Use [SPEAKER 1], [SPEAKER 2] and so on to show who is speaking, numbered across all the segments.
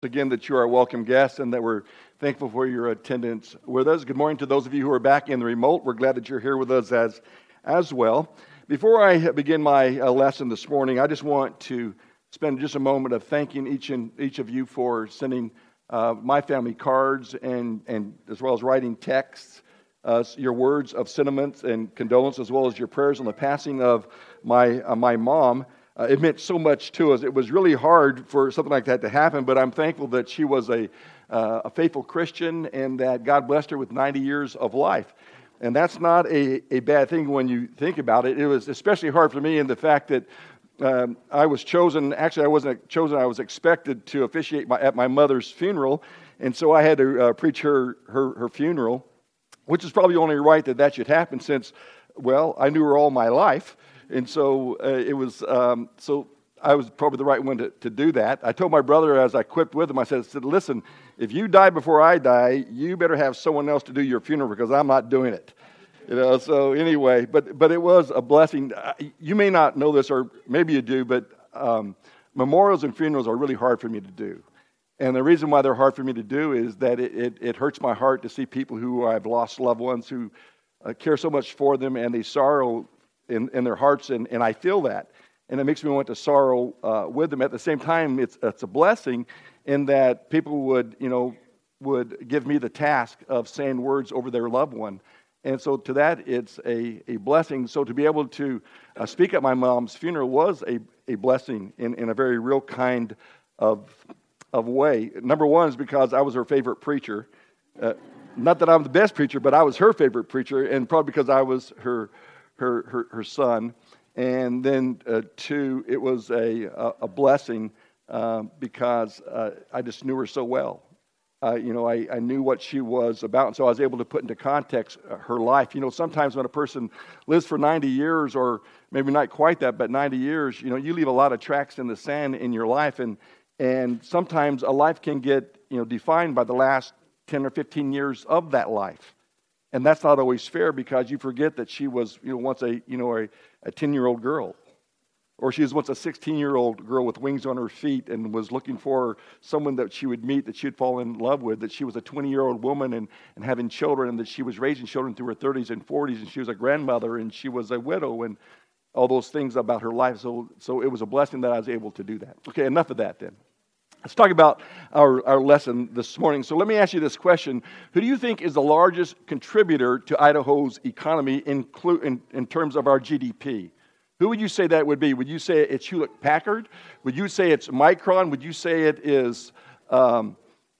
[SPEAKER 1] Again, that you are a welcome guest and that we're thankful for your attendance with us. Good morning to those of you who are back in the remote. We're glad that you're here with us as well. Before I begin my lesson this morning, I just want to spend just a moment of thanking each of you for sending my family cards and as well as writing texts, your words of sentiments and condolence, as well as your prayers on the passing of my mom. It meant so much to us. It was really hard for something like that to happen, but I'm thankful that she was a faithful Christian and that God blessed her with 90 years of life. And that's not a bad thing when you think about it. It was especially hard for me in the fact that I was chosen. Actually, I wasn't chosen. I was expected to officiate at my mother's funeral, and so I had to preach her funeral, which is probably only right that should happen since, well, I knew her all my life. And so so I was probably the right one to do that. I told my brother as I quipped with him, I said, listen, if you die before I die, you better have someone else to do your funeral because I'm not doing it. So anyway, but it was a blessing. You may not know this, or maybe you do, but memorials and funerals are really hard for me to do. And the reason why they're hard for me to do is that it hurts my heart to see people who I've lost loved ones who care so much for them and they sorrow in their hearts, and I feel that. And it makes me want to sorrow with them. At the same time, it's a blessing in that people would give me the task of saying words over their loved one. And so to that, it's a blessing. So to be able to speak at my mom's funeral was a blessing in a very real kind of way. Number one is because I was her favorite preacher. Not that I'm the best preacher, but I was her favorite preacher, and probably because I was her son. And then two, it was a blessing because I just knew her so well. I knew what she was about, and so I was able to put into context her life. Sometimes when a person lives for 90 years, or maybe not quite that, but 90 years, you leave a lot of tracks in the sand in your life, and sometimes a life can get defined by the last 10 or 15 years of that life. And that's not always fair because you forget that she was, once a 10-year-old girl, or she was once a 16-year-old girl with wings on her feet and was looking for someone that she would meet, that she'd fall in love with. That she was a 20-year-old woman and having children, and that she was raising children through her 30s and 40s, and she was a grandmother, and she was a widow, and all those things about her life. So it was a blessing that I was able to do that. Okay, enough of that then. Let's talk about our lesson this morning. So let me ask you this question. Who do you think is the largest contributor to Idaho's economy in terms of our GDP? Who would you say that would be? Would you say it's Hewlett-Packard? Would you say it's Micron? Would you say it is someone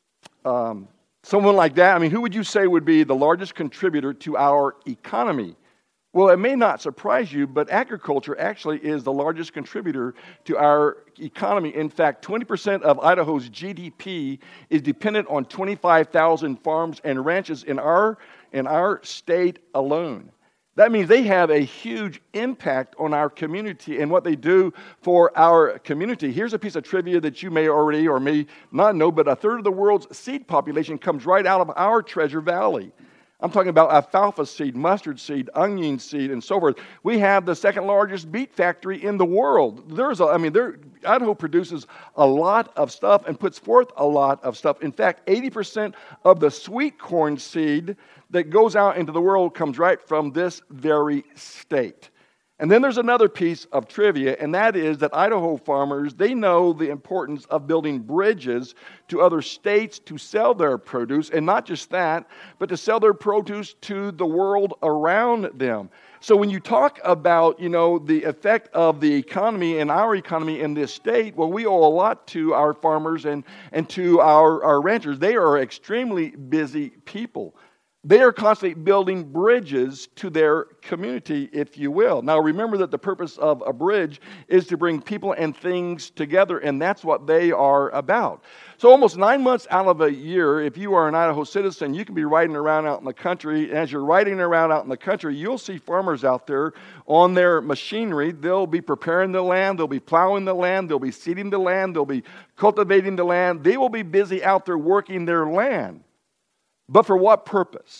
[SPEAKER 1] like that? I mean, who would you say would be the largest contributor to our economy? Well, it may not surprise you, but agriculture actually is the largest contributor to our economy. In fact, 20% of Idaho's GDP is dependent on 25,000 farms and ranches in our state alone. That means they have a huge impact on our community and what they do for our community. Here's a piece of trivia that you may already or may not know, but a third of the world's seed population comes right out of our Treasure Valley. I'm talking about alfalfa seed, mustard seed, onion seed, and so forth. We have the second largest beet factory in the world. Idaho produces a lot of stuff and puts forth a lot of stuff. In fact, 80% of the sweet corn seed that goes out into the world comes right from this very state. And then there's another piece of trivia, and that is that Idaho farmers, they know the importance of building bridges to other states to sell their produce, and not just that, but to sell their produce to the world around them. So when you talk about, the effect of the economy and our economy in this state, well, we owe a lot to our farmers and to our ranchers. They are extremely busy people. They are constantly building bridges to their community, if you will. Now, remember that the purpose of a bridge is to bring people and things together, and that's what they are about. So almost 9 months out of a year, if you are an Idaho citizen, you can be riding around out in the country. And as you're riding around out in the country, you'll see farmers out there on their machinery. They'll be preparing the land. They'll be plowing the land. They'll be seeding the land. They'll be cultivating the land. They will be busy out there working their land. But for what purpose?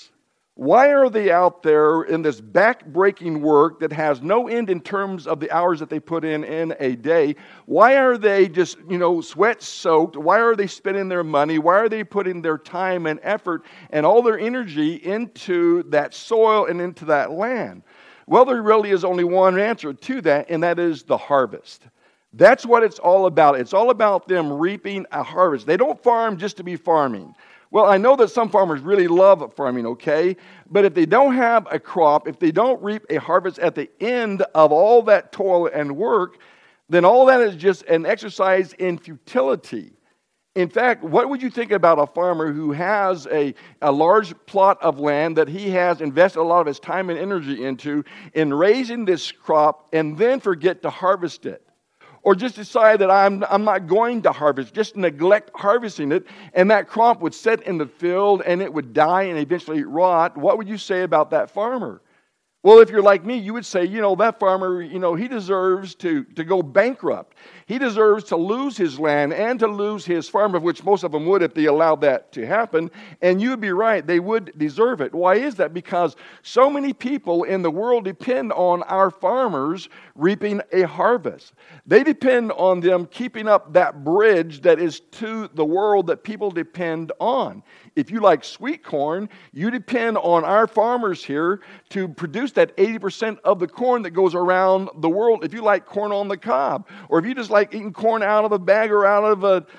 [SPEAKER 1] Why are they out there in this back-breaking work that has no end in terms of the hours that they put in a day? Why are they just, sweat-soaked? Why are they spending their money? Why are they putting their time and effort and all their energy into that soil and into that land? Well, there really is only one answer to that, and that is the harvest. That's what it's all about. It's all about them reaping a harvest. They don't farm just to be farming. Well, I know that some farmers really love farming, okay? But if they don't have a crop, if they don't reap a harvest at the end of all that toil and work, then all that is just an exercise in futility. In fact, what would you think about a farmer who has a large plot of land that he has invested a lot of his time and energy into in raising this crop and then forget to harvest it? Or just decide that I'm not going to harvest, just neglect harvesting it, and that crop would sit in the field and it would die and eventually rot. What would you say about that farmer? Well, if you're like me, you would say, that farmer, he deserves to go bankrupt. He deserves to lose his land and to lose his farm, of which most of them would if they allowed that to happen. And you would be right, they would deserve it. Why is that? Because so many people in the world depend on our farmers reaping a harvest. They depend on them keeping up that bridge that is to the world that people depend on. If you like sweet corn, you depend on our farmers here to produce that 80% of the corn that goes around the world. If you like corn on the cob, or if you just like eating corn out of a bag or out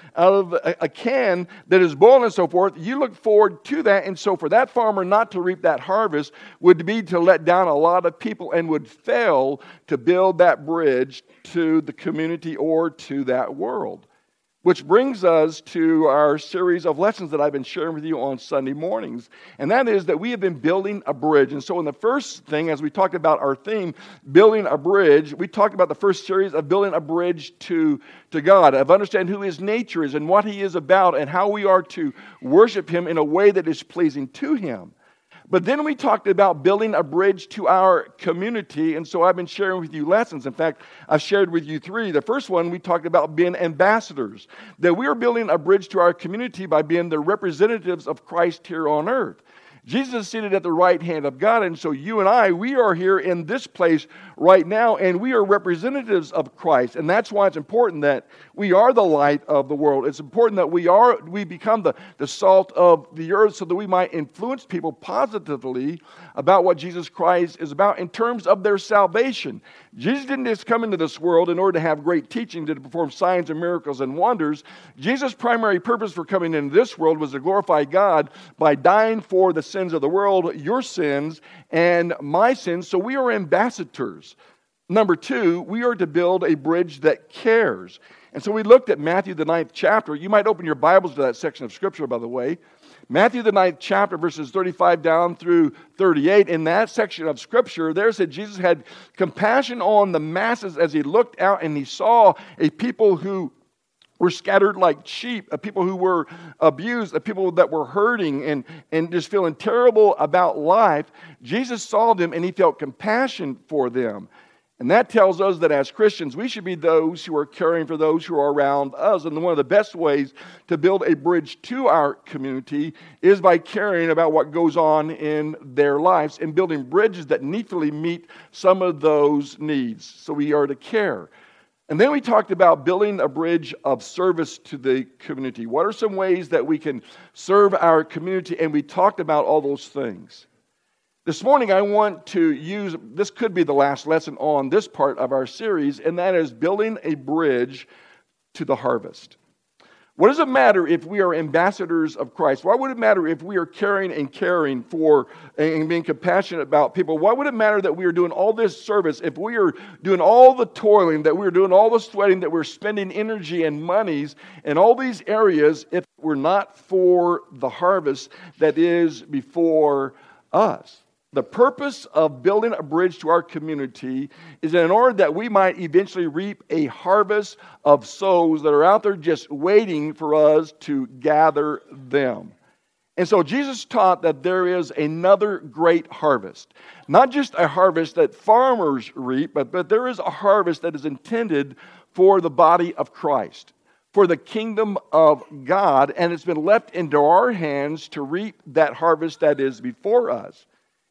[SPEAKER 1] of a can that is boiled and so forth, you look forward to that. And so for that farmer not to reap that harvest would be to let down a lot of people and would fail to build that bridge to the community or to that world. Which brings us to our series of lessons that I've been sharing with you on Sunday mornings. And that is that we have been building a bridge. And so in the first thing, as we talked about our theme, building a bridge, we talked about the first series of building a bridge to God, of understanding who His nature is and what He is about and how we are to worship Him in a way that is pleasing to Him. But then we talked about building a bridge to our community, and so I've been sharing with you lessons. In fact, I've shared with you 3. The first one, we talked about being ambassadors, that we are building a bridge to our community by being the representatives of Christ here on earth. Jesus is seated at the right hand of God, and so you and I, we are here in this place right now, and we are representatives of Christ. And that's why it's important that we are the light of the world. It's important that we become the salt of the earth so that we might influence people positively about what Jesus Christ is about in terms of their salvation. Jesus didn't just come into this world in order to have great teaching, to perform signs and miracles and wonders. Jesus' primary purpose for coming into this world was to glorify God by dying for the sins of the world, your sins and my sins. So we are ambassadors. Number 2, we are to build a bridge that cares. And so we looked at Matthew, the 9th chapter. You might open your Bibles to that section of Scripture, by the way. Matthew, the 9th chapter, verses 35 down through 38. In that section of Scripture, there said Jesus had compassion on the masses as He looked out and He saw a people who were scattered like sheep, a people who were abused, a people that were hurting and just feeling terrible about life. Jesus saw them and He felt compassion for them. And that tells us that as Christians, we should be those who are caring for those who are around us. And one of the best ways to build a bridge to our community is by caring about what goes on in their lives and building bridges that neatly meet some of those needs. So we are to care. And then we talked about building a bridge of service to the community. What are some ways that we can serve our community? And we talked about all those things. This morning I want to use, this could be the last lesson on this part of our series, and that is building a bridge to the harvest. What does it matter if we are ambassadors of Christ? Why would it matter if we are caring for and being compassionate about people? Why would it matter that we are doing all this service if we are doing all the toiling, that we're doing all the sweating, that we're spending energy and monies in all these areas if we're not for the harvest that is before us? The purpose of building a bridge to our community is in order that we might eventually reap a harvest of souls that are out there just waiting for us to gather them. And so Jesus taught that there is another great harvest. Not just a harvest that farmers reap, but there is a harvest that is intended for the body of Christ, for the kingdom of God, and it's been left into our hands to reap that harvest that is before us.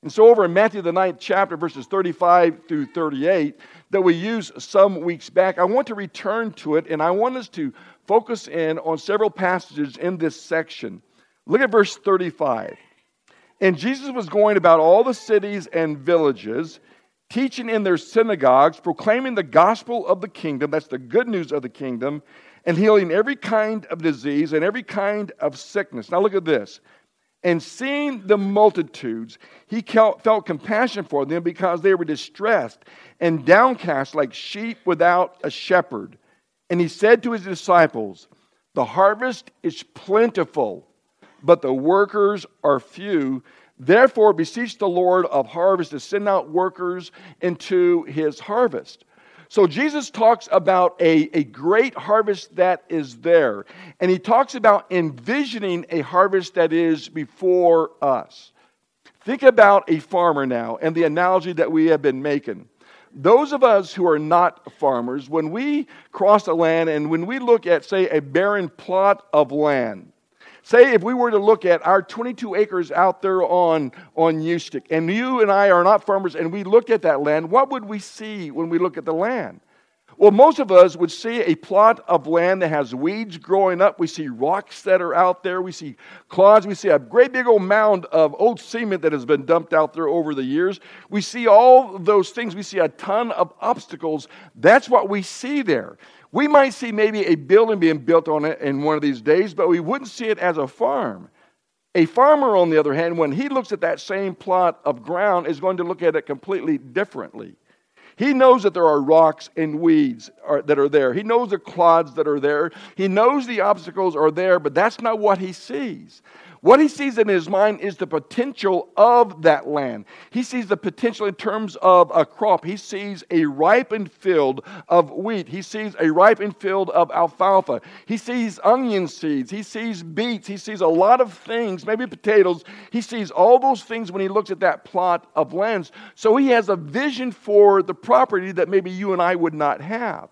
[SPEAKER 1] And so over in Matthew, the 9th chapter, verses 35 through 38, that we used some weeks back, I want to return to it, and I want us to focus in on several passages in this section. Look at verse 35. And Jesus was going about all the cities and villages, teaching in their synagogues, proclaiming the gospel of the kingdom, that's the good news of the kingdom, and healing every kind of disease and every kind of sickness. Now look at this. And seeing the multitudes, he felt compassion for them because they were distressed and downcast like sheep without a shepherd. And he said to his disciples, the harvest is plentiful, but the workers are few. Therefore, beseech the Lord of harvest to send out workers into his harvest. So Jesus talks about a great harvest that is there. And he talks about envisioning a harvest that is before us. Think about a farmer now and the analogy that we have been making. Those of us who are not farmers, when we cross a land and when we look at, say, a barren plot of land, say if we were to look at our 22 acres out there on Ustick, and you and I are not farmers, and we looked at that land, what would we see when we look at the land? Well, most of us would see a plot of land that has weeds growing up. We see rocks that are out there. We see clods. We see a great big old mound of old cement that has been dumped out there over the years. We see all those things. We see a ton of obstacles. That's what we see there. We might see maybe a building being built on it in one of these days, but we wouldn't see it as a farm. A farmer, on the other hand, when he looks at that same plot of ground, is going to look at it completely differently. He knows that there are rocks and weeds that are there. He knows the clods that are there. He knows the obstacles are there, but that's not what he sees. What he sees in his mind is the potential of that land. He sees the potential in terms of a crop. He sees a ripened field of wheat. He sees a ripened field of alfalfa. He sees onion seeds. He sees beets. He sees a lot of things, maybe potatoes. He sees all those things when he looks at that plot of land. So he has a vision for the property that maybe you and I would not have.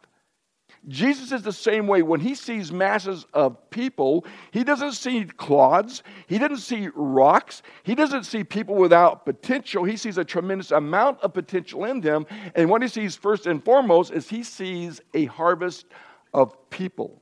[SPEAKER 1] Jesus is the same way. When he sees masses of people, he doesn't see clods. He doesn't see rocks. He doesn't see people without potential. He sees a tremendous amount of potential in them. And what he sees first and foremost is he sees a harvest of people.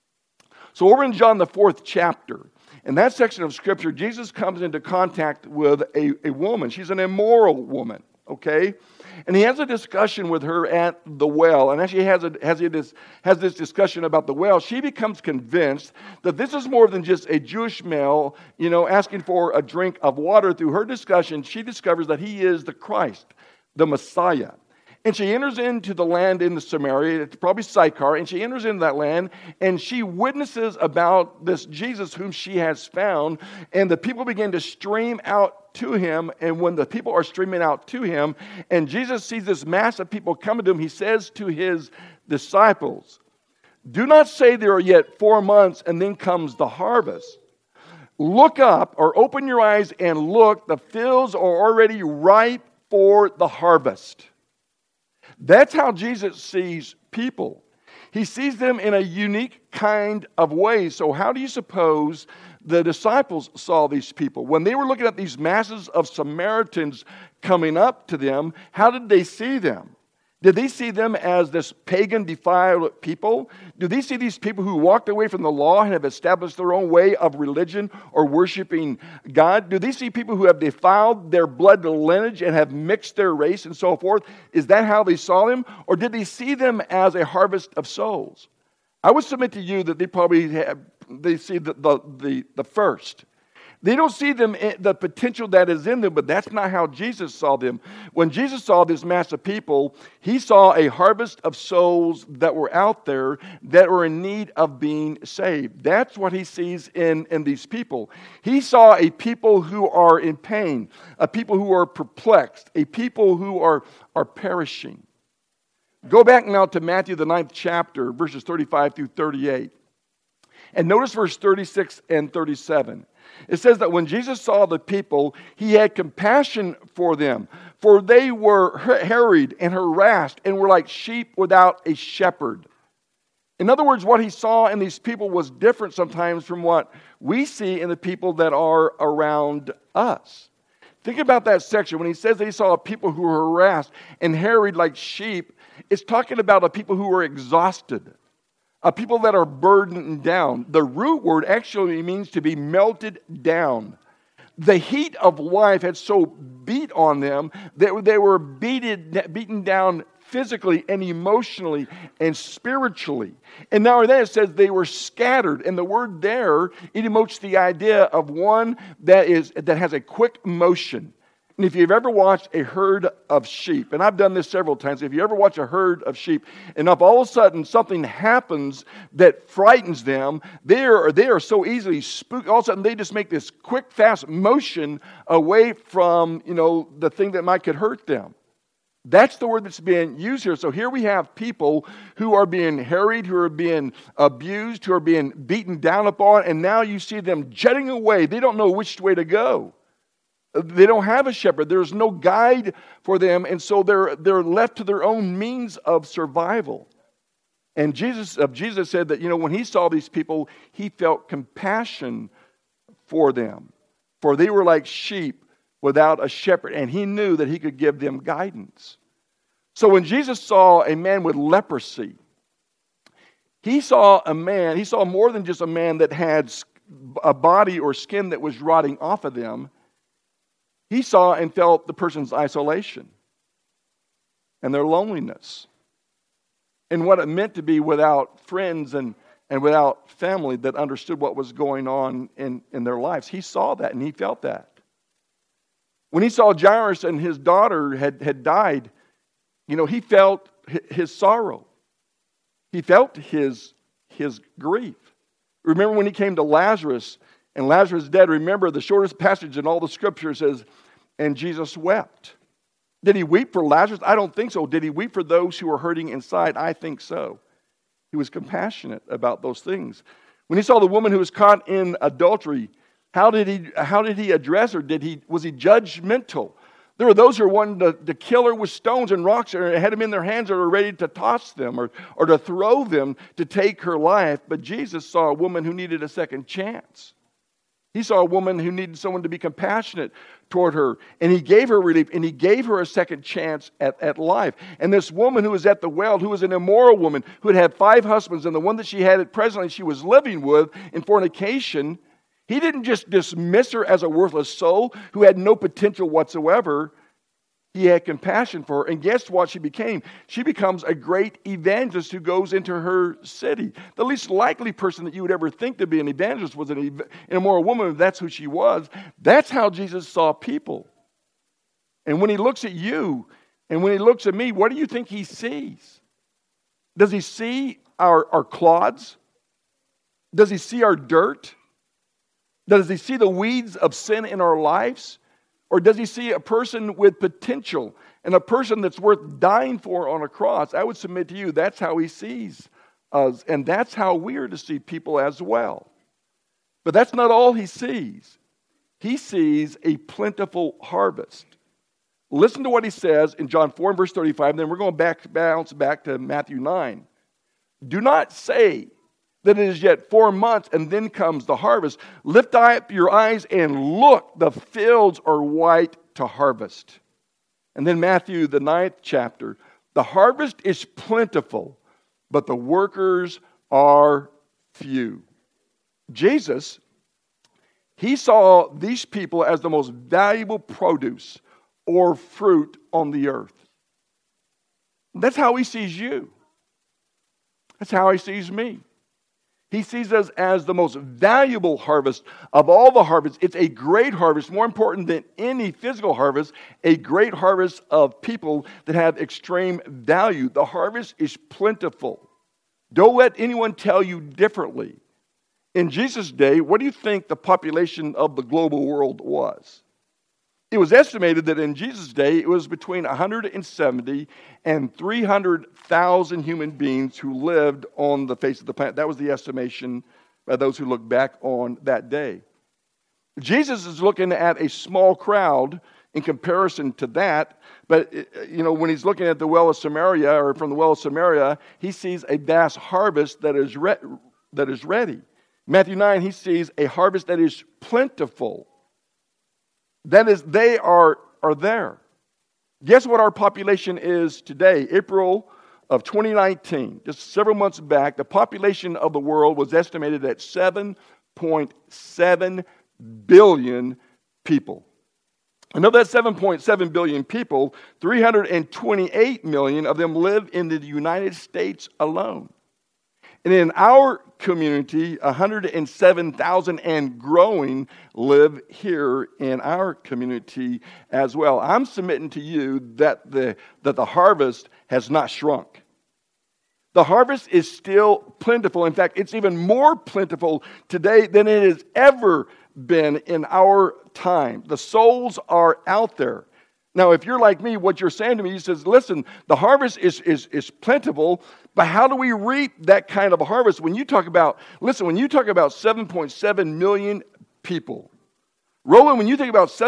[SPEAKER 1] So over in John, the 4th chapter, in that section of Scripture, Jesus comes into contact with a woman. She's an immoral woman, okay? And he has a discussion with her at the well. And as she has this discussion about the well, she becomes convinced that this is more than just a Jewish male, asking for a drink of water. Through her discussion, she discovers that he is the Christ, the Messiah. And she enters into the land in the Samaria, it's probably Sychar, and she enters into that land, and she witnesses about this Jesus whom she has found, and the people begin to stream out to him. And when the people are streaming out to him, and Jesus sees this mass of people coming to him, he says to his disciples, "Do not say there are yet 4 months, and then comes the harvest. Look up, or open your eyes and look, the fields are already ripe for the harvest." That's how Jesus sees people. He sees them in a unique kind of way. So how do you suppose the disciples saw these people? When they were looking at these masses of Samaritans coming up to them, how did they see them? Did they see them as this pagan, defiled people? Do they see these people who walked away from the law and have established their own way of religion or worshiping God? Do they see people who have defiled their blood lineage and have mixed their race and so forth? Is that how they saw them? Or did they see them as a harvest of souls? I would submit to you that they see the first. They don't see them, the potential that is in them, but that's not how Jesus saw them. When Jesus saw this mass of people, he saw a harvest of souls that were out there that were in need of being saved. That's what he sees in these people. He saw a people who are in pain, a people who are perplexed, a people who are perishing. Go back now to Matthew, the 9th chapter, verses 35 through 38. And notice verse 36 and 37. It says that when Jesus saw the people, he had compassion for them, for they were harried and harassed and were like sheep without a shepherd. In other words, what he saw in these people was different sometimes from what we see in the people that are around us. Think about that section. When he says that he saw a people who were harassed and harried like sheep, it's talking about a people who are exhausted, a people that are burdened down. The root word actually means to be melted down. The heat of life had so beat on them that they were beaten down physically and emotionally and spiritually. And now then it says they were scattered. And the word there, it emotes the idea of one that has a quick motion. And if you've ever watched a herd of sheep, and I've done this several times, if you ever watch a herd of sheep, and if all of a sudden something happens that frightens them, they are so easily spooked. All of a sudden they just make this quick, fast motion away from, the thing that could hurt them. That's the word that's being used here. So here we have people who are being harried, who are being abused, who are being beaten down upon, and now you see them jetting away. They don't know which way to go. They don't have a shepherd. There's no guide for them, and so they're left to their own means of survival. And Jesus said that, when he saw these people, he felt compassion for them. For they were like sheep without a shepherd, and he knew that he could give them guidance. So when Jesus saw a man with leprosy, he saw more than just a man that had a body or skin that was rotting off of them. He saw and felt the person's isolation and their loneliness and what it meant to be without friends and without family that understood what was going on in their lives. He saw that and he felt that. When he saw Jairus and his daughter had died, he felt his sorrow. He felt his grief. Remember when he came to Lazarus, and Lazarus is dead. Remember the shortest passage in all the scriptures says, and Jesus wept. Did he weep for Lazarus? I don't think so. Did he weep for those who were hurting inside? I think so. He was compassionate about those things. When he saw the woman who was caught in adultery, how did he address her? Was he judgmental? There were those who were wanting to kill her with stones and rocks and had them in their hands or were ready to toss them or to throw them to take her life. But Jesus saw a woman who needed a second chance. He saw a woman who needed someone to be compassionate toward her. And he gave her relief and he gave her a second chance at life. And this woman who was at the well, who was an immoral woman, who had 5 husbands, and the one that she had presently she was living with in fornication, he didn't just dismiss her as a worthless soul who had no potential whatsoever. He had compassion for her. And guess what she became? She becomes a great evangelist who goes into her city. The least likely person that you would ever think to be an evangelist was an immoral woman, if that's who she was. That's how Jesus saw people. And when he looks at you and when he looks at me, what do you think he sees? Does he see our clods? Does he see our dirt? Does he see the weeds of sin in our lives? Or does he see a person with potential and a person that's worth dying for on a cross? I would submit to you that's how he sees us. And that's how we are to see people as well. But that's not all he sees. He sees a plentiful harvest. Listen to what he says in John 4 and verse 35. And then we're going to bounce back to Matthew 9. Do not say that it is yet 4 months and then comes the harvest. Lift up your eyes and look, the fields are white to harvest. And then Matthew, the 9th chapter, the harvest is plentiful, but the workers are few. Jesus, he saw these people as the most valuable produce or fruit on the earth. That's how he sees you. That's how he sees me. He sees us as the most valuable harvest of all the harvests. It's a great harvest, more important than any physical harvest, a great harvest of people that have extreme value. The harvest is plentiful. Don't let anyone tell you differently. In Jesus' day, what do you think the population of the global world was? It was estimated that in Jesus' day, it was between 170 and 300,000 human beings who lived on the face of the planet. That was the estimation by those who look back on that day. Jesus is looking at a small crowd in comparison to that. But, when he's looking at the well of Samaria, or from the well of Samaria, he sees a vast harvest that is ready. Matthew 9, he sees a harvest that is plentiful. That is, they are there. Guess what our population is today? April of 2019, just several months back, the population of the world was estimated at 7.7 billion people. And of that 7.7 billion people, 328 million of them live in the United States alone. And in our community, 107,000 and growing live here in our community as well. I'm submitting to you that the harvest has not shrunk. The harvest is still plentiful. In fact, it's even more plentiful today than it has ever been in our time. The souls are out there. Now, if you're like me, what you're saying to me, he says, listen, the harvest is plentiful, but how do we reap that kind of a harvest? When you talk about 7.7 million people, Roland, when you think about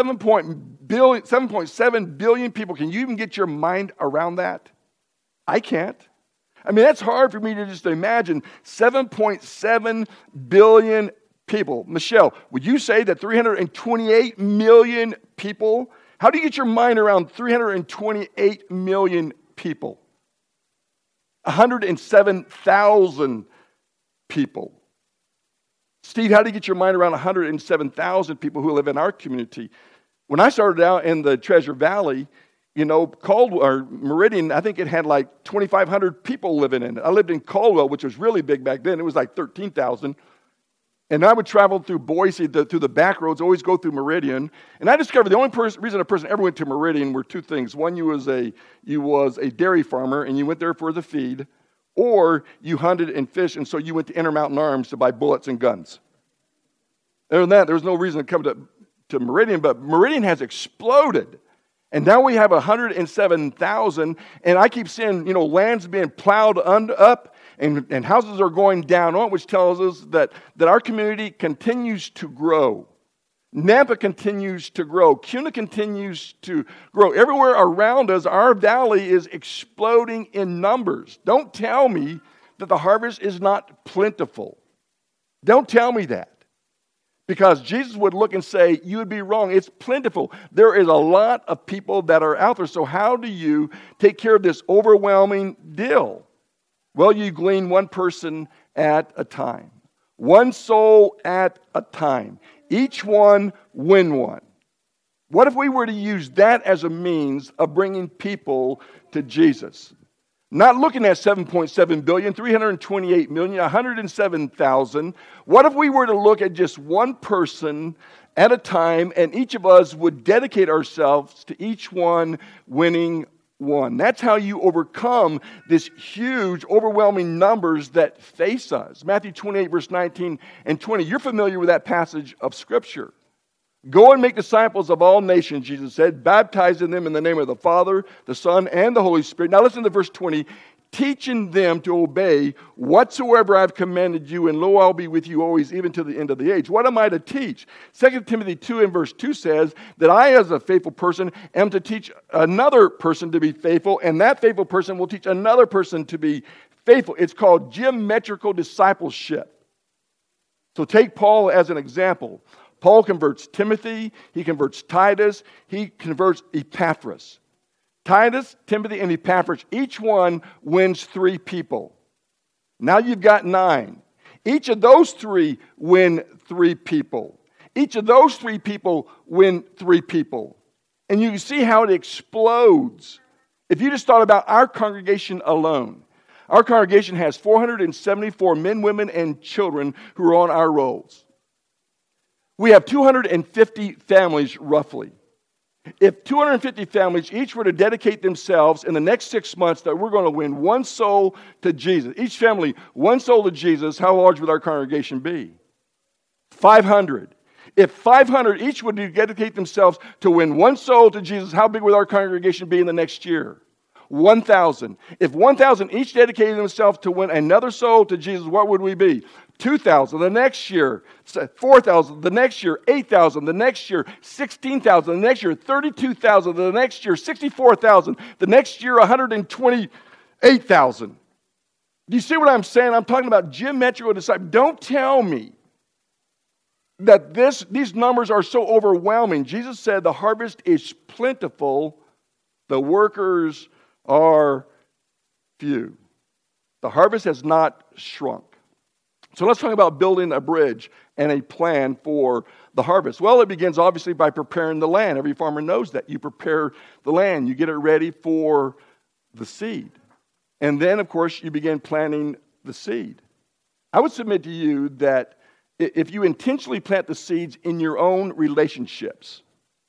[SPEAKER 1] 7.7 billion people, can you even get your mind around that? I can't. I mean, that's hard for me to just imagine. 7.7 billion people. Michelle, would you say that 328 million people? How do you get your mind around 328 million people? 107,000 people. Steve, how do you get your mind around 107,000 people who live in our community? When I started out in the Treasure Valley, Caldwell or Meridian, I think it had like 2,500 people living in it. I lived in Caldwell, which was really big back then. It was like 13,000. And I would travel through Boise, through the back roads, always go through Meridian. And I discovered the only reason a person ever went to Meridian were two things. One, you was a dairy farmer, and you went there for the feed, or you hunted and fished, and so you went to Intermountain Arms to buy bullets and guns. Other than that, there was no reason to come to Meridian, but Meridian has exploded. And now we have 107,000, and I keep seeing, lands being plowed up, and houses are going down on it, which tells us that our community continues to grow. Nampa continues to grow. Kuna continues to grow. Everywhere around us, our valley is exploding in numbers. Don't tell me that the harvest is not plentiful. Don't tell me that. Because Jesus would look and say, you would be wrong. It's plentiful. There is a lot of people that are out there. So how do you take care of this overwhelming deal? Well, you glean one person at a time. One soul at a time. Each one win one. What if we were to use that as a means of bringing people to Jesus? Not looking at 7.7 billion, 328 million, 107,000. What if we were to look at just one person at a time, and each of us would dedicate ourselves to each one winning one? That's how you overcome this huge, overwhelming numbers that face us. Matthew 28, verse 19 and 20. You're familiar with that passage of Scripture. Go and make disciples of all nations, Jesus said, baptizing them in the name of the Father, the Son, and the Holy Spirit. Now listen to verse 20. Teaching them to obey whatsoever I've commanded you, and lo, I'll be with you always, even to the end of the age. What am I to teach? 2 Timothy 2 and verse 2 says that I, as a faithful person, am to teach another person to be faithful, and that faithful person will teach another person to be faithful. It's called geometrical discipleship. So take Paul as an example. Paul converts Timothy, he converts Titus, he converts Epaphras. Titus, Timothy, and Epaphras, each one wins 3 people. Now you've got 9. Each of those 3 win 3 people. Each of those 3 people win 3 people. And you can see how it explodes. If you just thought about our congregation alone, our congregation has 474 men, women, and children who are on our rolls. We have 250 families, roughly. If 250 families each were to dedicate themselves in the next 6 months that we're going to win one soul to Jesus, each family, one soul to Jesus, how large would our congregation be? 500. If 500 each would dedicate themselves to win one soul to Jesus, how big would our congregation be in the next year? 1,000. If 1,000 each dedicated themselves to win another soul to Jesus, what would we be? 2,000. The next year, 4,000. The next year, 8,000. The next year, 16,000. The next year, 32,000. The next year, 64,000. The next year, 128,000. Do you see what I'm saying? I'm talking about geometrical discipleship. Don't tell me that these numbers are so overwhelming. Jesus said the harvest is plentiful, the workers are few. The harvest has not shrunk. So let's talk about building a bridge and a plan for the harvest. Well, it begins obviously by preparing the land. Every farmer knows that. You prepare the land. You get it ready for the seed. And then, of course, you begin planting the seed. I would submit to you that if you intentionally plant the seeds in your own relationships,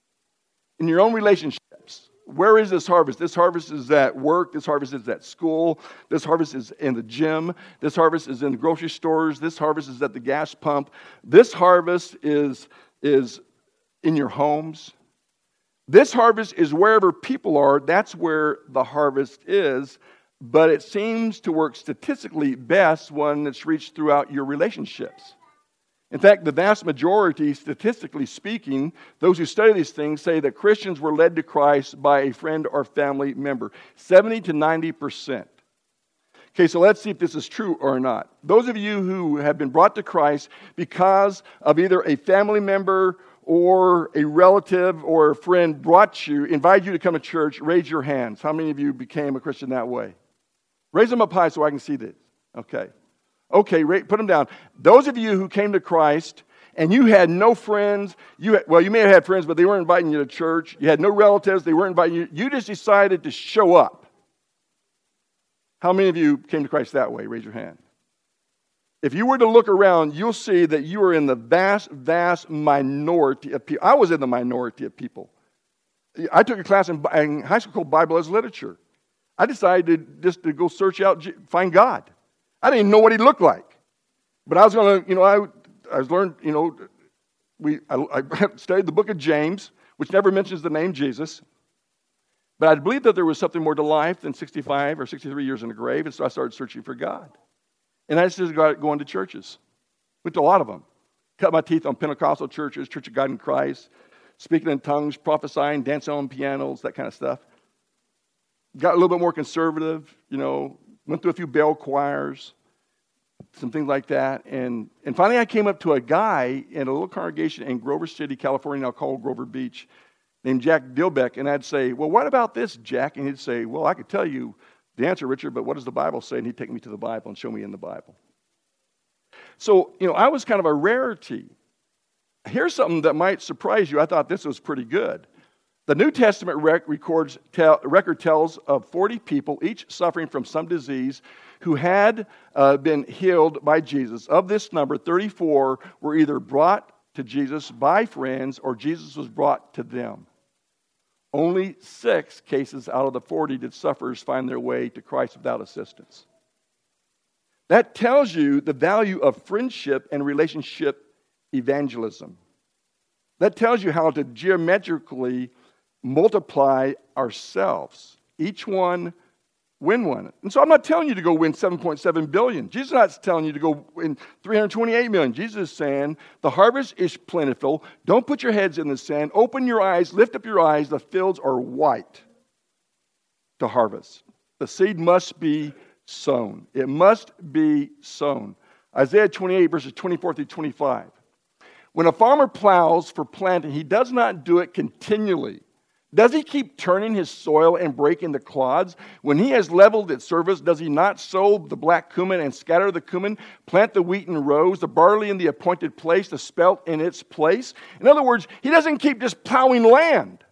[SPEAKER 1] where is this harvest? This harvest is at work. This harvest is at school. This harvest is in the gym. This harvest is in the grocery stores. This harvest is at the gas pump. This harvest is in your homes. This harvest is wherever people are. That's where the harvest is. But it seems to work statistically best when it's reached throughout your relationships. In fact, the vast majority, statistically speaking, those who study these things say that Christians were led to Christ by a friend or family member. 70 to 90%. Okay, so let's see if this is true or not. Those of you who have been brought to Christ because of either a family member or a relative or a friend invited you to come to church, raise your hands. How many of you became a Christian that way? Raise them up high so I can see this. Okay, put them down. Those of you who came to Christ and you had no friends, you may have had friends, but they weren't inviting you to church. You had no relatives, they weren't inviting you. You just decided to show up. How many of you came to Christ that way? Raise your hand. If you were to look around, you'll see that you are in the vast, vast minority of people. I was in the minority of people. I took a class in high school called Bible as Literature. I decided just to go search out, find God. I didn't even know what he looked like. But I was going to, I learned, I studied the book of James, which never mentions the name Jesus. But I believed that there was something more to life than 65 or 63 years in the grave, and so I started searching for God. And I just started going to churches. Went to a lot of them. Cut my teeth on Pentecostal churches, Church of God in Christ, speaking in tongues, prophesying, dancing on pianos, that kind of stuff. Got a little bit more conservative, went through a few bell choirs, some things like that. And finally I came up to a guy in a little congregation in Grover City, California, now called Grover Beach, named Jack Dilbeck. And I'd say, well, what about this, Jack? And he'd say, well, I could tell you the answer, Richard, but what does the Bible say? And he'd take me to the Bible and show me in the Bible. So, I was kind of a rarity. Here's something that might surprise you. I thought this was pretty good. The New Testament record tells of 40 people, each suffering from some disease, who had been healed by Jesus. Of this number, 34 were either brought to Jesus by friends or Jesus was brought to them. Only 6 cases out of the 40 did sufferers find their way to Christ without assistance. That tells you the value of friendship and relationship evangelism. That tells you how to geometrically multiply ourselves. Each one win one. And so I'm not telling you to go win 7.7 billion. Jesus is not telling you to go win 328 million. Jesus is saying the harvest is plentiful. Don't put your heads in the sand. Open your eyes. Lift up your eyes. The fields are white to harvest. The seed must be sown. It must be sown. Isaiah 28 verses 24 through 25. When a farmer plows for planting, he does not do it continually. Does he keep turning his soil and breaking the clods? When he has leveled its surface, does he not sow the black cumin and scatter the cumin, plant the wheat in rows, the barley in the appointed place, the spelt in its place? In other words, he doesn't keep just plowing land.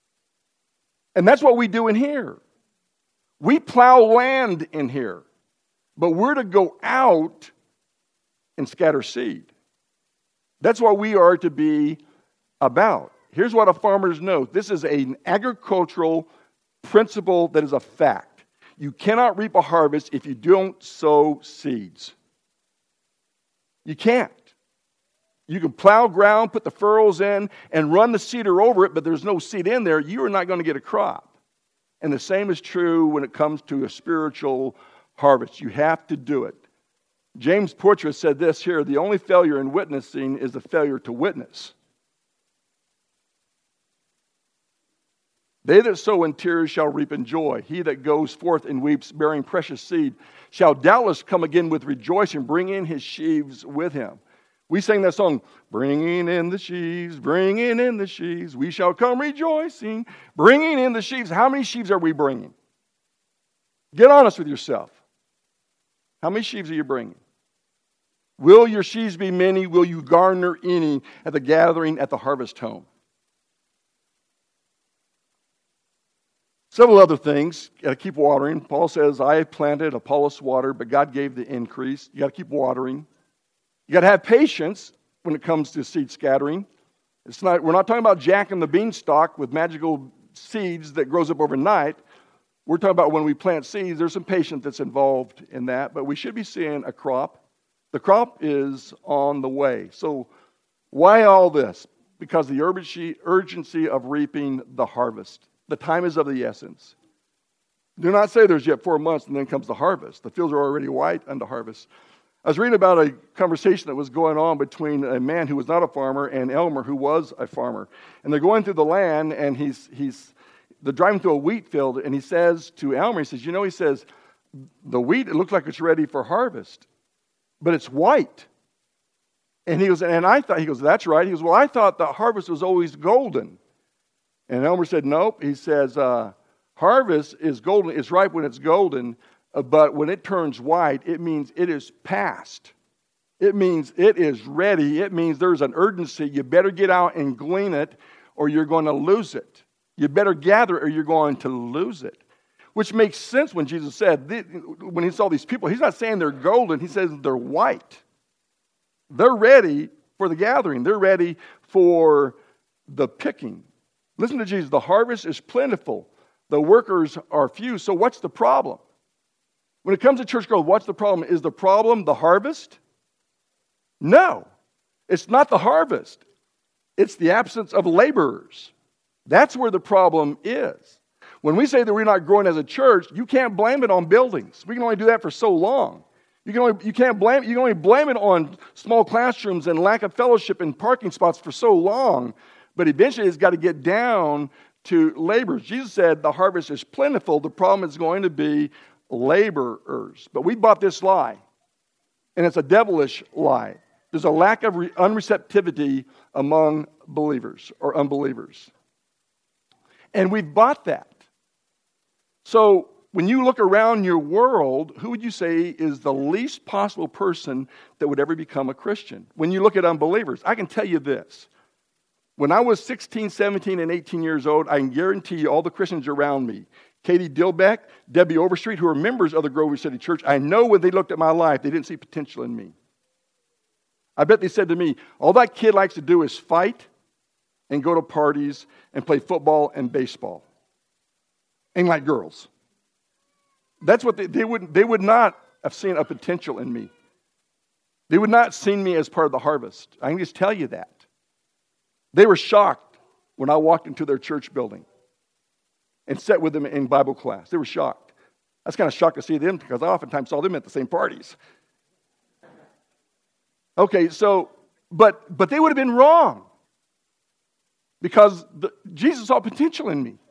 [SPEAKER 1] And that's what we do in here. We plow land in here. But we're to go out and scatter seed. That's what we are to be about. Here's what a farmer's note. This is an agricultural principle that is a fact. You cannot reap a harvest if you don't sow seeds. You can't. You can plow ground, put the furrows in, and run the seeder over it, but there's no seed in there. You are not going to get a crop. And the same is true when it comes to a spiritual harvest. You have to do it. James Portra said this here: the only failure in witnessing is the failure to witness. They that sow in tears shall reap in joy. He that goes forth and weeps, bearing precious seed, shall doubtless come again with rejoicing, bring in his sheaves with him. We sang that song, bringing in the sheaves, bringing in the sheaves. We shall come rejoicing, bringing in the sheaves. How many sheaves are we bringing? Get honest with yourself. How many sheaves are you bringing? Will your sheaves be many? Will you garner any at the gathering at the harvest home? Several other things. You got to keep watering. Paul says, I planted, Apollos watered, but God gave the increase. You got to keep watering. You got to have patience when it comes to seed scattering. We're not talking about Jack and the beanstalk with magical seeds that grows up overnight. We're talking about when we plant seeds, there's some patience that's involved in that, but we should be seeing a crop. The crop is on the way. So why all this? Because the urgency of reaping the harvest. The time is of the essence. Do not say there's yet 4 months and then comes the harvest. The fields are already white unto harvest. I was reading about a conversation that was going on between a man who was not a farmer and Elmer, who was a farmer. And they're going through the land, and they're driving through a wheat field, and he says to Elmer, he says, the wheat, it looks like it's ready for harvest, but it's white. And he goes, that's right. He goes, well, I thought the harvest was always golden. And Elmer said, nope. He says, harvest is golden. It's ripe when it's golden, but when it turns white, it means it is past. It means it is ready. It means there's an urgency. You better get out and glean it, or you're going to lose it. You better gather it, or you're going to lose it. Which makes sense when Jesus said, when he saw these people, he's not saying they're golden. He says they're white. They're ready for the gathering. They're ready for the picking. Listen to Jesus. The harvest is plentiful. The workers are few. So what's the problem? When it comes to church growth, what's the problem? Is the problem the harvest? No. It's not the harvest. It's the absence of laborers. That's where the problem is. When we say that we're not growing as a church, you can't blame it on buildings. We can only do that for so long. You can only blame it on small classrooms and lack of fellowship and parking spots for so long. But eventually it's got to get down to laborers. Jesus said the harvest is plentiful. The problem is going to be laborers. But we bought this lie, and it's a devilish lie. There's a lack of unreceptivity among believers or unbelievers. And we've bought that. So when you look around your world, who would you say is the least possible person that would ever become a Christian? When you look at unbelievers, I can tell you this. When I was 16, 17, and 18 years old, I can guarantee you all the Christians around me, Katie Dilbeck, Debbie Overstreet, who are members of the Grover City Church, I know when they looked at my life, they didn't see potential in me. I bet they said to me, all that kid likes to do is fight and go to parties and play football and baseball. And like girls. That's what they would not have seen a potential in me. They would not have seen me as part of the harvest. I can just tell you that. They were shocked when I walked into their church building and sat with them in Bible class. They were shocked. I was kind of shocked to see them because I oftentimes saw them at the same parties. Okay, so, but they would have been wrong because Jesus saw potential in me.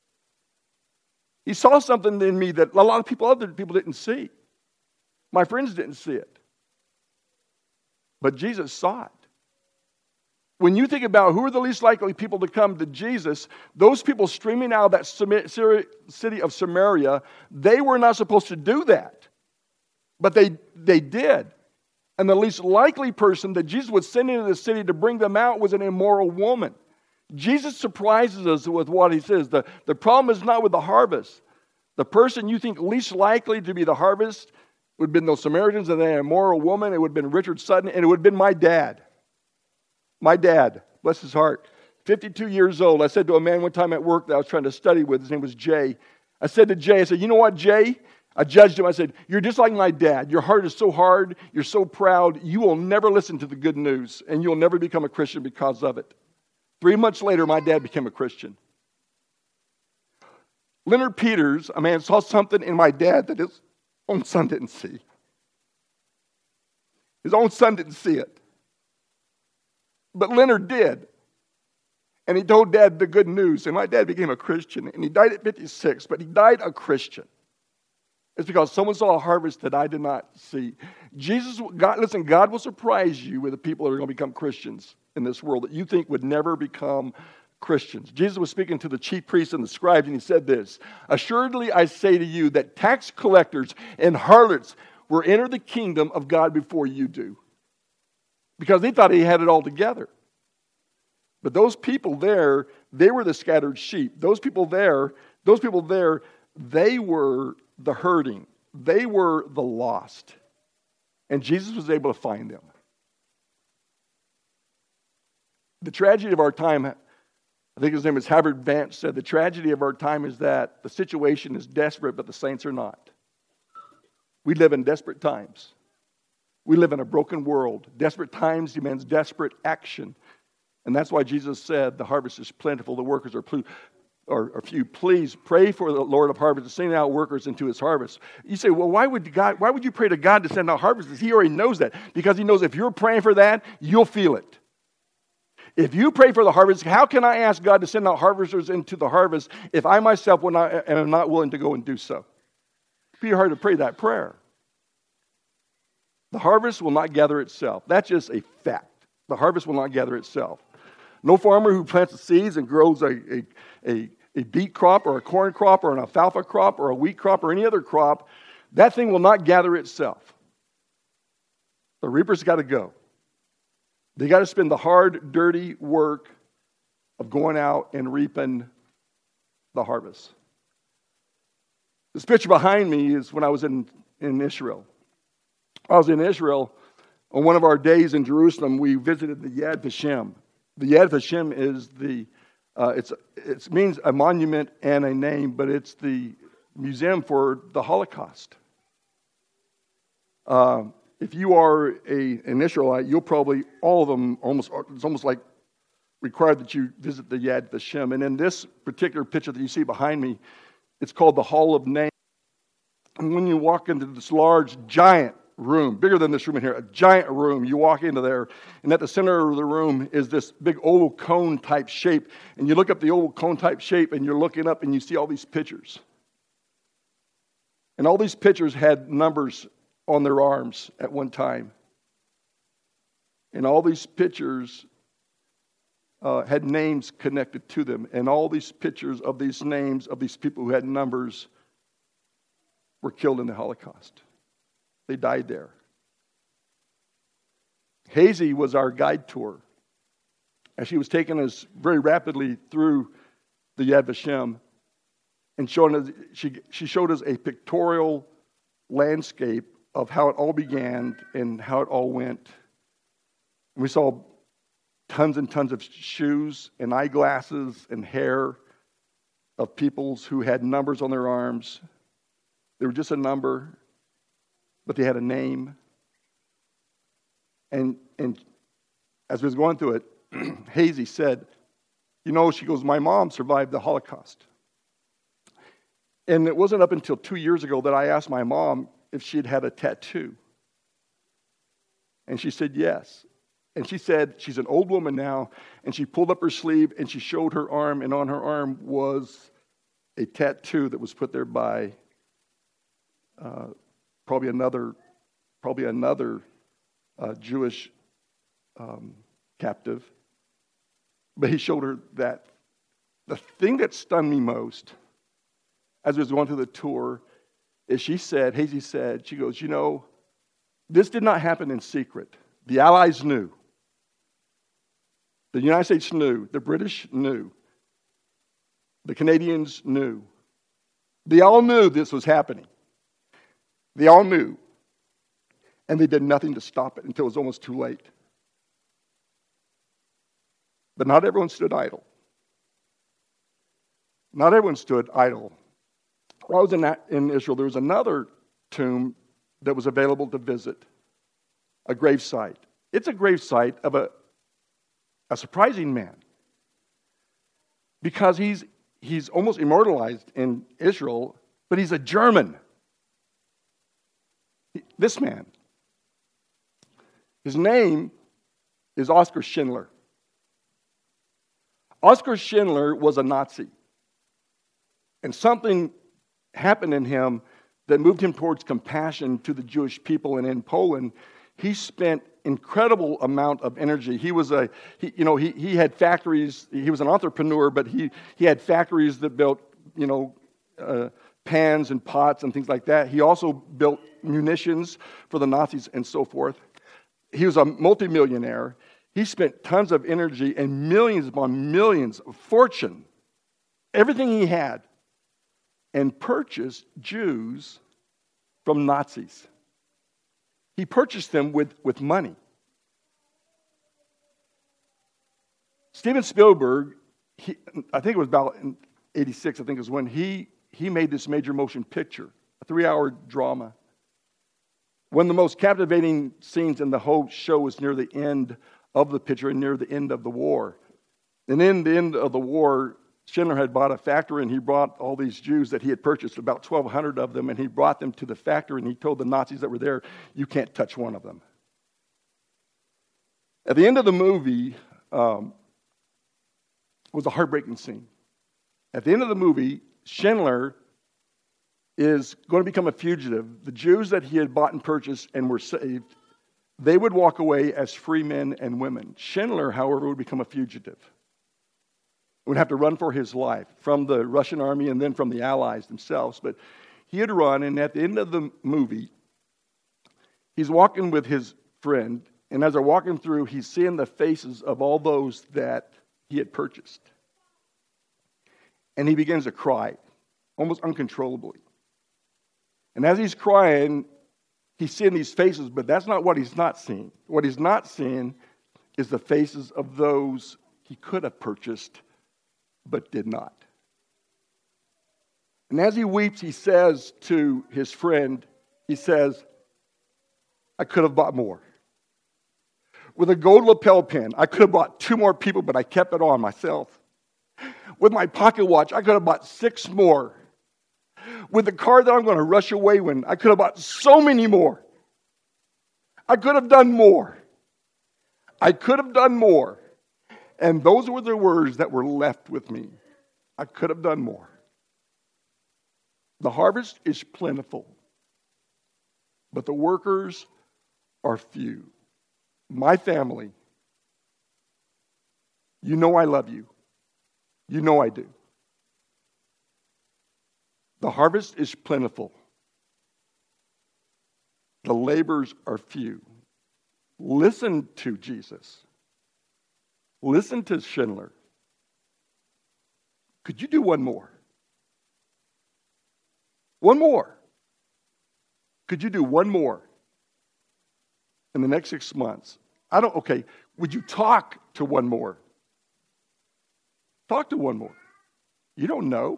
[SPEAKER 1] He saw something in me that a lot of other people didn't see. My friends didn't see it. But Jesus saw it. When you think about who are the least likely people to come to Jesus, those people streaming out of that city of Samaria, they were not supposed to do that. But they did. And the least likely person that Jesus would send into the city to bring them out was an immoral woman. Jesus surprises us with what he says. The problem is not with the harvest. The person you think least likely to be the harvest would have been those Samaritans and an immoral woman. It would have been Richard Sutton, and it would have been my dad. My dad, bless his heart, 52 years old. I said to a man one time at work that I was trying to study with, his name was Jay. I said to Jay, you know what, Jay? I judged him. I said, you're just like my dad. Your heart is so hard. You're so proud. You will never listen to the good news, and you'll never become a Christian because of it. 3 months later, my dad became a Christian. Leonard Peters, a man, saw something in my dad that his own son didn't see. His own son didn't see it. But Leonard did. And he told Dad the good news. And my dad became a Christian. And he died at 56, but he died a Christian. It's because someone saw a harvest that I did not see. God will surprise you with the people that are going to become Christians in this world that you think would never become Christians. Jesus was speaking to the chief priests and the scribes, and he said this, "Assuredly I say to you that tax collectors and harlots will enter the kingdom of God before you do." Because they thought he had it all together. But those people there, they were the scattered sheep. Those people there, they were the hurting. They were the lost. And Jesus was able to find them. The tragedy of our time, I think his name is Howard Vance, said, the tragedy of our time is that the situation is desperate, but the saints are not. We live in desperate times. We live in a broken world. Desperate times demands desperate action. And that's why Jesus said, the harvest is plentiful, the workers are few. Please pray for the Lord of harvest to send out workers into his harvest. You say, well, why would you pray to God to send out harvests? He already knows that. Because he knows if you're praying for that, you'll feel it. If you pray for the harvest, how can I ask God to send out harvesters into the harvest if I myself am not willing to go and do so? It'd be hard to pray that prayer. The harvest will not gather itself. That's just a fact. The harvest will not gather itself. No farmer who plants the seeds and grows a beet crop or a corn crop or an alfalfa crop or a wheat crop or any other crop, that thing will not gather itself. The reapers got to go. They got to spend the hard, dirty work of going out and reaping the harvest. This picture behind me is when I was in Israel. I was in Israel. On one of our days in Jerusalem, we visited the Yad Vashem. The Yad Vashem is it means a monument and a name, but it's the museum for the Holocaust. If you are an Israelite, you'll probably, all of them, it's almost like required that you visit the Yad Vashem. And in this particular picture that you see behind me, it's called the Hall of Names. And when you walk into this large, giant room, bigger than this room in here, a giant room, you walk into there, and at the center of the room is this big oval cone type shape. And you look up the oval cone type shape, and you're looking up, and you see all these pictures. And all these pictures had numbers on their arms at one time. And all these pictures had names connected to them. And all these pictures of these names of these people who had numbers were killed in the Holocaust. They died there. Hazy was our guide tour. As she was taking us very rapidly through the Yad Vashem and showing us, she showed us a pictorial landscape of how it all began and how it all went. And we saw tons and tons of shoes and eyeglasses and hair of peoples who had numbers on their arms. They were just a number, but they had a name. And as we was going through it, Hazy said, she goes, my mom survived the Holocaust. And it wasn't up until 2 years ago that I asked my mom if she'd had a tattoo. And she said yes. And she said she's an old woman now, and she pulled up her sleeve and she showed her arm, and on her arm was a tattoo that was put there by probably another Jewish captive. But he showed her that. The thing that stunned me most as we was going through the tour is Hazy said, she goes, this did not happen in secret. The Allies knew. The United States knew. The British knew. The Canadians knew. They all knew this was happening. They all knew. And they did nothing to stop it until it was almost too late. But not everyone stood idle. Not everyone stood idle. While I was in Israel, there was another tomb that was available to visit, a gravesite. It's a gravesite of a surprising man, because he's almost immortalized in Israel, but he's a German. This man, his name is Oskar Schindler. Oskar Schindler was a Nazi, and something happened in him that moved him towards compassion to the Jewish people. And in Poland, he spent incredible amount of energy. He had factories. He was an entrepreneur, but he had factories that built, pans and pots and things like that. He also built munitions for the Nazis and so forth. He was a multimillionaire. He spent tons of energy and millions upon millions of fortune, everything he had, and purchased Jews from Nazis. He purchased them with money. Steven Spielberg, I think it was about in 86, I think is when he made this major motion picture, a 3-hour drama. One of the most captivating scenes in the whole show was near the end of the picture and near the end of the war. And in the end of the war, Schindler had bought a factory, and he brought all these Jews that he had purchased, about 1,200 of them, and he brought them to the factory, and he told the Nazis that were there, you can't touch one of them. At the end of the movie was a heartbreaking scene. At the end of the movie, Schindler is going to become a fugitive. The Jews that he had bought and purchased and were saved, they would walk away as free men and women. Schindler, however, would become a fugitive. Would have to run for his life from the Russian army and then from the Allies themselves. But he had run, and at the end of the movie, he's walking with his friend, and as they're walking through, he's seeing the faces of all those that he had purchased. And he begins to cry, almost uncontrollably. And as he's crying, he's seeing these faces, but that's not what he's not seeing. What he's not seeing is the faces of those he could have purchased but did not. And as he weeps, he says to his friend, he says, I could have bought more. With a gold lapel pin, I could have bought 2 more people, but I kept it on myself. With my pocket watch, I could have bought 6 more. With the car that I'm going to rush away in, I could have bought so many more. I could have done more. I could have done more. And those were the words that were left with me. I could have done more. The harvest is plentiful, but the workers are few. My family, you know I love you. You know I do. The harvest is plentiful. The laborers are few. Listen to Jesus. Listen to Schindler. Could you do one more? One more. Could you do one more in the next 6 months? Would you talk to one more? Talk to one more. You don't know.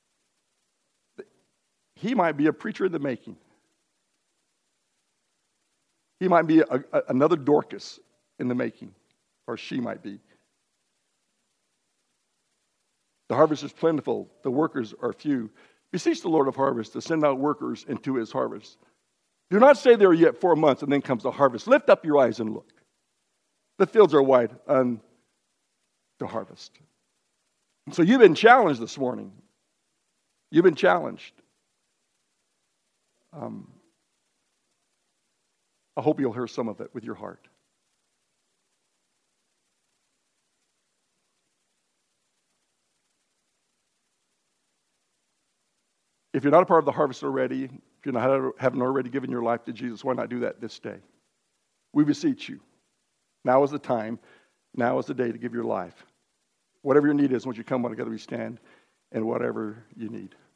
[SPEAKER 1] He might be a preacher in the making. He might be another Dorcas in the making, or she might be. The harvest is plentiful, the workers are few. Beseech the Lord of harvest to send out workers into his harvest. Do not say there are yet 4 months and then comes the harvest. Lift up your eyes and look. The fields are wide unto harvest. So you've been challenged this morning. You've been challenged. I hope you'll hear some of it with your heart. If you're not a part of the harvest already, if you haven't already given your life to Jesus, why not do that this day? We beseech you. Now is the time. Now is the day to give your life. Whatever your need is, once you come together, we stand, and whatever you need.